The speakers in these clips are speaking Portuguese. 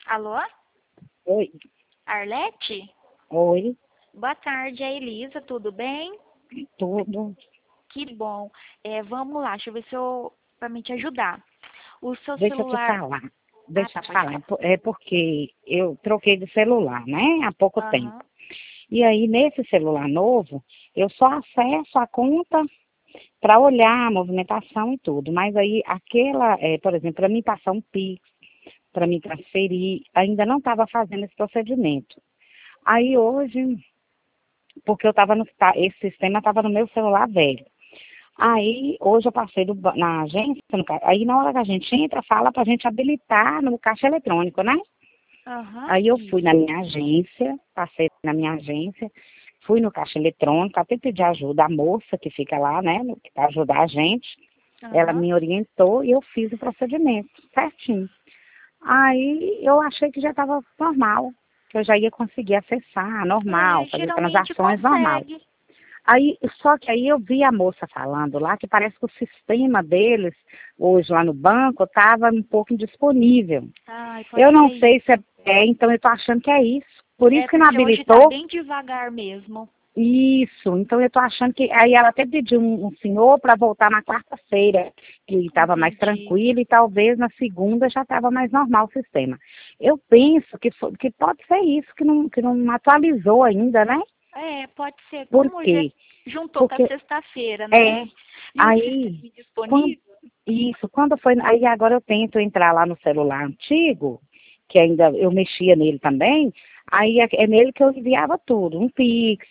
Alô? Oi, Arlete? oi, Boa tarde, é Elisa, tudo bem? tudo. Que bom. Vamos lá, deixa eu ver se eu... para me te ajudar. O seu Deixa eu te celular... falar, Ah, deixa eu tá, te pode falar. falar. É porque eu troquei de celular, né, há pouco tempo. Aham. E aí, nesse celular novo, eu só acesso a conta para olhar a movimentação e tudo. Mas aí, por exemplo, para mim passar um Pix, para me transferir, ainda não estava fazendo esse procedimento. Aí hoje, porque esse sistema estava no meu celular velho. Aí, hoje eu passei na agência, aí na hora que a gente entra, fala pra gente habilitar no caixa eletrônico, né? Aham, Aí eu fui na isso. minha agência, passei na minha agência, fui no caixa eletrônico, até pedi ajuda à moça que fica lá, né, que para ajudar a gente. Ela Aham. me orientou e eu fiz o procedimento certinho. Aí eu achei que já estava normal, que eu já ia conseguir acessar, normal, fazer Geralmente transações normal. consegue. Aí, só que aí eu vi a moça falando lá que parece que o sistema deles, hoje lá no banco, estava um pouco indisponível. Ai, pode Eu não ser sei se isso. então eu tô achando que é isso. Por isso É que não porque hoje tá habilitou. bem devagar mesmo. Isso, então eu tô achando que. Aí ela até pediu um senhor para voltar na quarta-feira, que estava mais Entendi. tranquilo, e talvez na segunda já estava mais normal o sistema. Eu penso que pode ser isso, que não atualizou ainda, né? Pode ser. Por Como já quê? juntou com a Porque sexta-feira, né? é. E o sistema Aí, quando, disponível? quando foi, aí agora eu tento entrar lá no celular antigo, que ainda eu mexia nele também, aí é nele que eu enviava tudo, um Pix,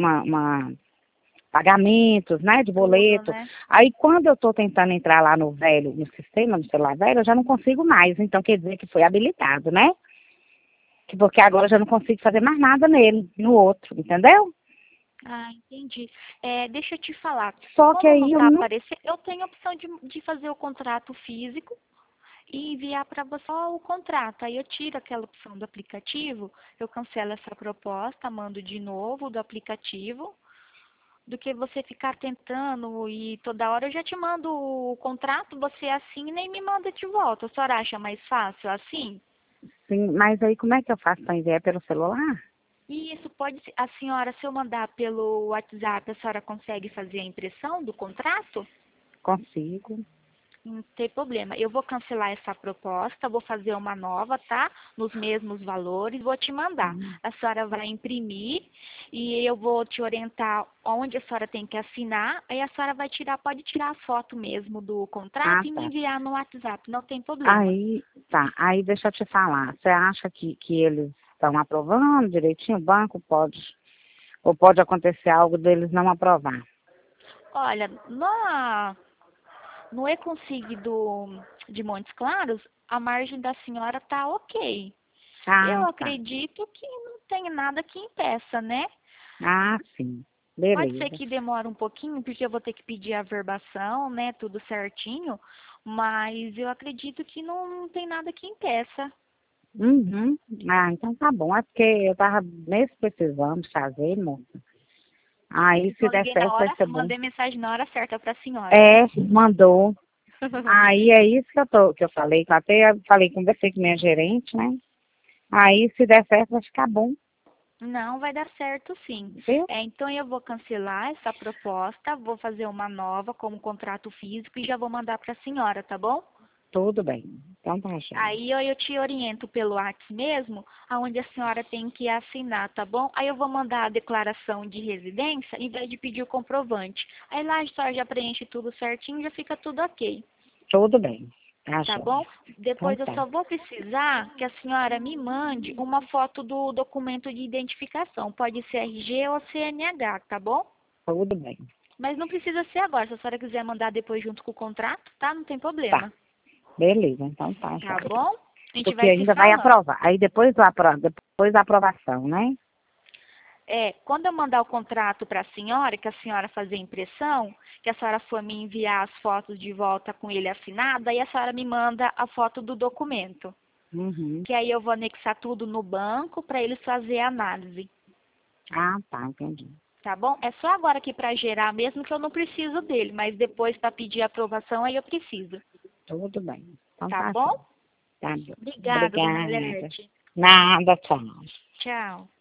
pagamentos, né, de Tudo, boleto. né? Aí quando eu estou tentando entrar lá no velho, no sistema, no celular velho, eu já não consigo mais, então quer dizer que foi habilitado, né? Porque agora eu já não consigo fazer mais nada nele, no outro, entendeu? Ah, entendi. Deixa eu te falar. Só que Como não aí eu está não aparecendo, eu tenho a opção de fazer o contrato físico e enviar para você só o contrato. Aí eu tiro aquela opção do aplicativo, eu cancelo essa proposta, mando de novo do aplicativo, do que você ficar tentando e toda hora eu já te mando o contrato, você assina e me manda de volta. A senhora acha mais fácil assim? sim, mas aí como é que eu faço para enviar pelo celular? E isso pode ser, a senhora, se eu mandar pelo WhatsApp, a senhora consegue fazer a impressão do contrato? Consigo. Não tem problema. Eu vou cancelar essa proposta, vou fazer uma nova, tá? Nos mesmos valores, vou te mandar. A senhora vai imprimir e eu vou te orientar onde a senhora tem que assinar. Aí a senhora vai tirar, pode tirar a foto mesmo do Ah, contrato e me tá. enviar no WhatsApp, não tem problema. Aí, tá. Aí deixa eu te falar. Você acha que eles estão aprovando direitinho? O banco pode, ou pode acontecer algo deles não aprovar? Olha, no e-consig de Montes Claros, a margem da senhora tá ok. Eu Ah, tá. acredito que não tem nada que impeça, né? Ah, sim. Pode ser Beleza. que demore um pouquinho, porque eu vou ter que pedir a verbação, né? Tudo certinho. Mas eu acredito que não tem nada que impeça. Uhum. Ah, então tá bom. É porque eu tava mesmo precisando de fazer, moça. Aí, se Então der liguei na certo, vai hora, ser bom. mandei mensagem na hora certa para a senhora, né? É, mandou. Aí é isso que eu falei. Até falei, conversei com minha gerente, né? Aí, se der certo, vai ficar bom, Não, vai dar certo sim. viu? Então eu vou cancelar essa proposta, vou fazer uma nova como contrato físico e já vou mandar para a senhora, tá bom? Tudo bem. Então tá, joia. Aí eu te oriento pelo WhatsApp mesmo, aonde a senhora tem que assinar, tá bom? Aí eu vou mandar a declaração de residência, em vez de pedir o comprovante. Aí lá a senhora já preenche tudo certinho, já fica tudo ok, Tudo bem. Tá, tá joia. bom? Então Depois eu tá. só vou precisar que a senhora me mande uma foto do documento de identificação. Pode ser RG ou CNH, tá bom? Tudo bem. Mas não precisa ser agora. Se a senhora quiser mandar depois junto com o contrato, tá? Não tem Tá. problema. Beleza, então tá, Tá joia. bom? A gente Porque vai se ainda vai falando. aprovar. Aí depois da aprovação, né? Quando eu mandar o contrato para a senhora, que a senhora fazer a impressão, que a senhora for me enviar as fotos de volta com ele assinado, aí a senhora me manda a foto do documento. Uhum. Que aí eu vou anexar tudo no banco para eles fazerem a análise. Ah, tá, entendi. Tá bom? É só agora aqui para gerar mesmo que eu não preciso dele, mas depois para pedir aprovação aí eu preciso. Tudo bem. Então Tá tá, bom? joia. Tá bom. Obrigada, dona Obrigada. Lete. Nada, tchau. Tchau.